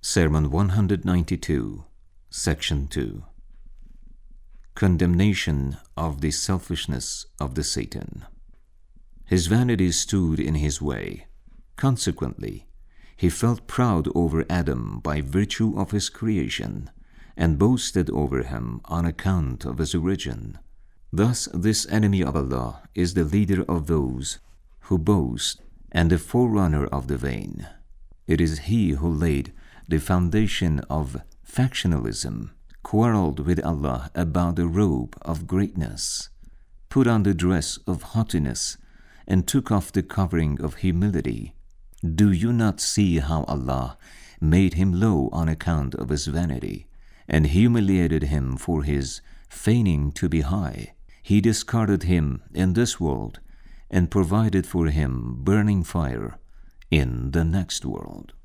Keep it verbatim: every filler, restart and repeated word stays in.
Sermon one ninety-two, Section two. Condemnation of the selfishness of the Satan. His vanity stood in his way. Consequently, he felt proud over Adam by virtue of his creation, and boasted over him on account of his origin. Thus this enemy of Allah is the leader of those who boast and the forerunner of the vain. It is he who laid the foundation of factionalism, quarreled with Allah about the robe of greatness, put on the dress of haughtiness, and took off the covering of humility. Do you not see how Allah made him low on account of his vanity, and humiliated him for his feigning to be high? He discarded him in this world, and provided for him burning fire in the next world.